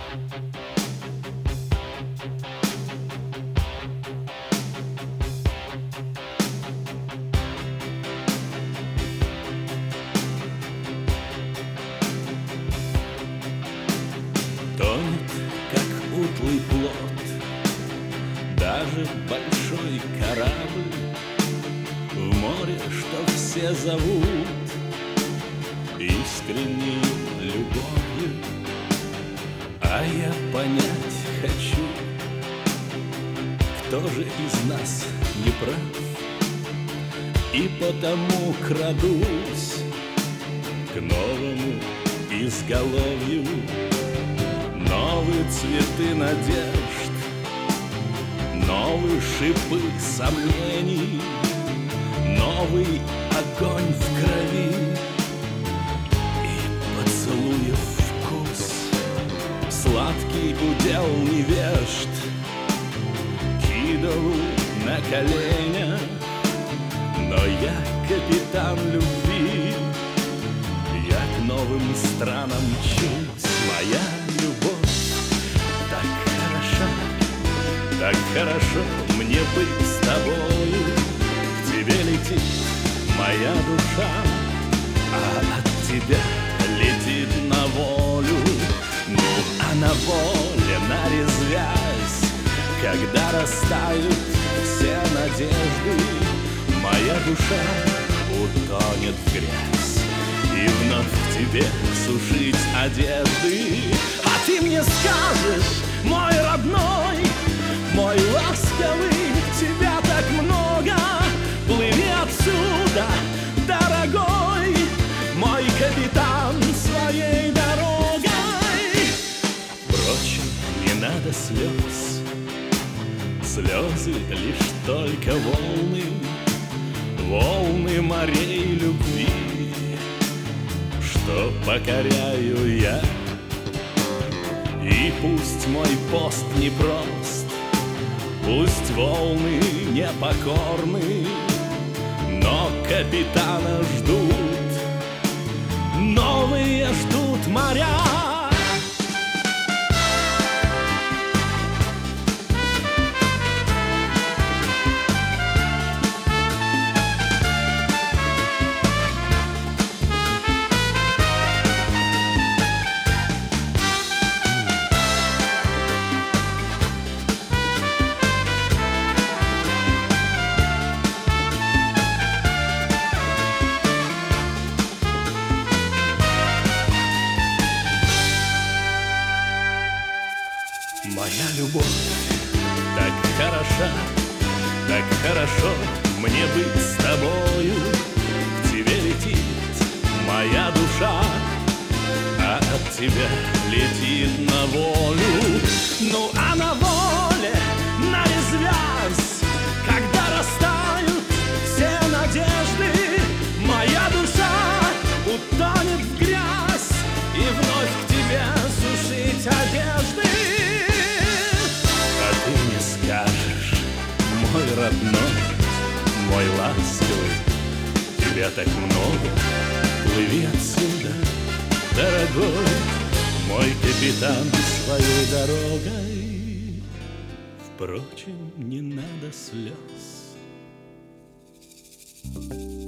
Тонет, как утлый плот, даже большой корабль в море, что все зовут искренней любовью. А я понять хочу, кто же из нас не прав, и потому крадусь к новому изголовью. Новые цветы надежд, новые шипы сомнений, новый огонь в крови и поцелуев вкус. Сладкий удел невежд кидал на коленях, но я капитан любви, я к новым странам мчусь. Моя любовь так хорошо мне быть с тобою. К тебе летит моя душа, а от тебя летит на волю. Ну, а на воле, на резвясь, когда растают все надежды, моя душа утонет в грязь и вновь к тебе сушить одежды. А ты мне скажешь, мой родной, мой ласковый, тебя так много, плыви отсюда, дорогой, мой капитан, своей дорогой. Впрочем, не надо слез, слезы лишь только волны, волны морей любви, что покоряю я. И пусть мой пост непрост, пусть волны непокорны, но капитана ждут, новые ждут моря. Моя любовь так хорошо мне быть с тобою. К тебе летит моя душа, а от тебя летит на волю. Ну а на воле, на резвясь, когда растают все надежды, моя душа утонет в грязь и вновь к тебе сушить одежды. Мой родной, мой ласковый, тебя так много, плыви отсюда, дорогой, мой капитан, своей дорогой. Впрочем, не надо слез.